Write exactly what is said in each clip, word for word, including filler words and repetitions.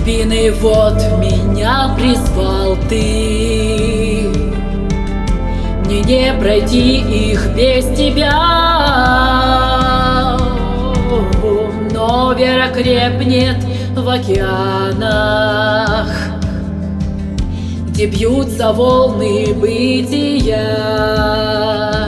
глубины вод меня призвал ты. Мне не пройти их без тебя, но вера крепнет в океанах, где бьются волны бытия.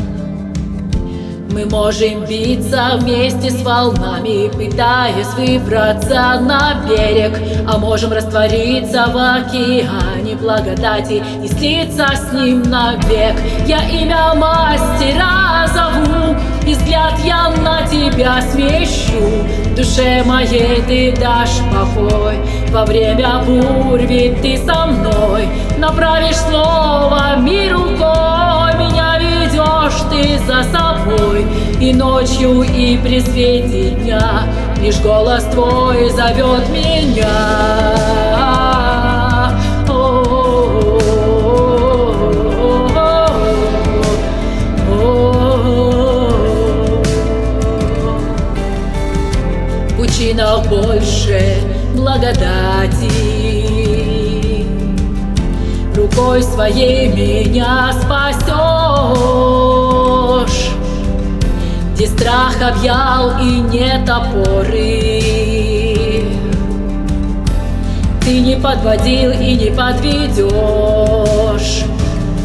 Мы можем биться вместе с волнами, пытаясь выбраться на берег, а можем раствориться в океане благодати и слиться с ним навек. Я имя мастера зову, и взгляд я на тебя смещу. Душе моей ты дашь покой, во время бурь ведь ты со мной. Направишь слово мир рукой, меня ведешь ты за собой. И ночью, и при свете дня лишь голос твой зовет меня. В пучинах больше благодати, рукой своей меня спасешь, где страх объял и нет опоры. Ты не подводил и не подведешь.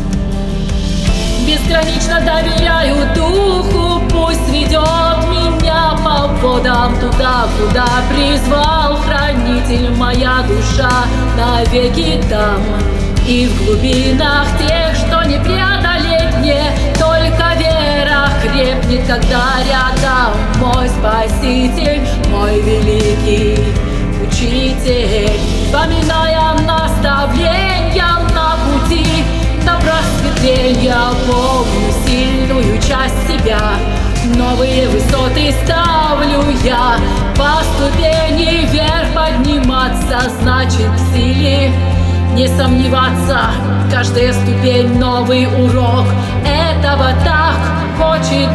Безгранично доверяю Духу, пусть ведет меня по водам туда, куда призвал Хранитель. Моя душа навеки там, и в глубинах тех, что не преодолеть мне, только вера крепнет, когда рядом мой Спаситель, мой великий Учитель. Вспоминая наставления на пути до просветления, помню сильную часть себя. Новые высоты ставлю я, по ступени вверх подниматься, значит в силе не сомневаться. Каждая ступень новый урок, этого так хочет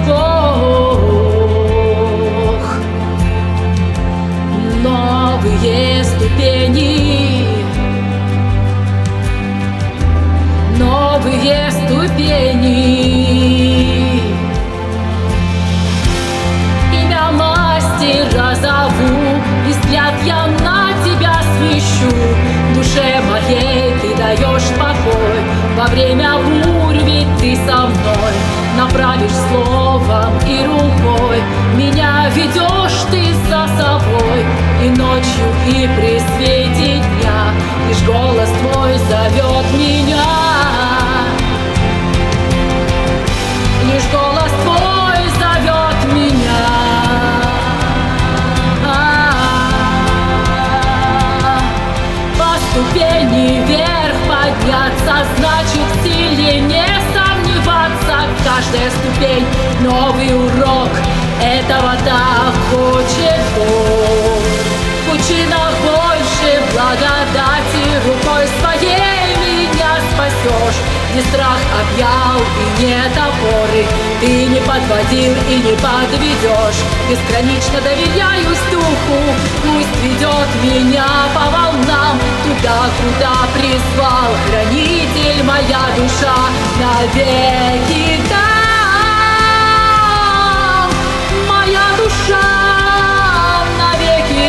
Бог. Новые ступени, новые ступени. Имя мастера зову, и взгляд я на тебя смещу. Душе моей ты даешь покой, во время бурь ведь ты со мной. Направишь словом и рукой, меня ведешь ты за собой. И ночью, и при свете дня лишь голос твой зовет меня. Лишь голос твой зовет меня. Ступени вверх подняться, значит в силе не сомневаться. Каждая ступень новый урок, этого так хочет Бог. В пучинах больше благодати, рукой своей меня спасешь. Где страх объял и нет опоры, ты не подводил и не подведешь. Безгранично доверяюсь Духу, пусть ведет меня по волнам туда, куда призвал Хранитель. Моя душа навеки там, моя душа навеки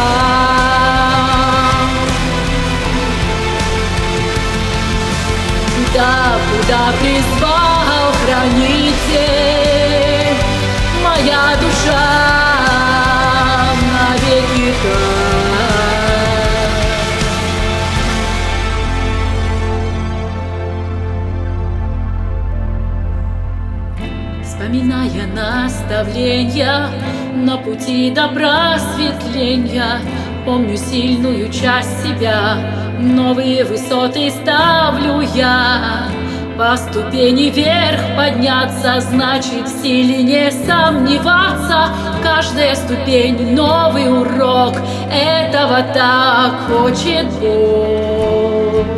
там. Туда, куда призвал Хранитель, моя душа навеки там. Вспоминая наставления на пути до просветления, помню сильную часть себя. Новые высоты ставлю я, по ступени вверх подняться, значит в силе не сомневаться. Каждая ступень новый урок, этого так хочет Бог.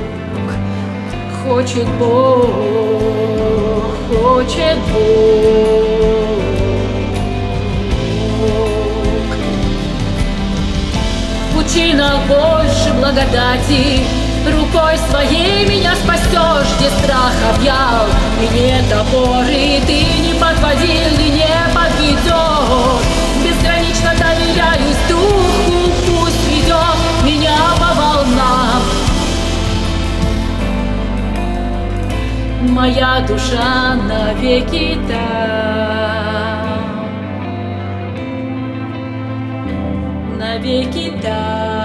Хочет Бог, хочет Бог. В причинах больше благодати. Рукой своей меня спасешь, где страх объял, и нет опоры, ты не подводил и не подведешь. Безгранично доверяюсь духу, пусть ведет меня по волнам. Моя душа навеки там, навеки там.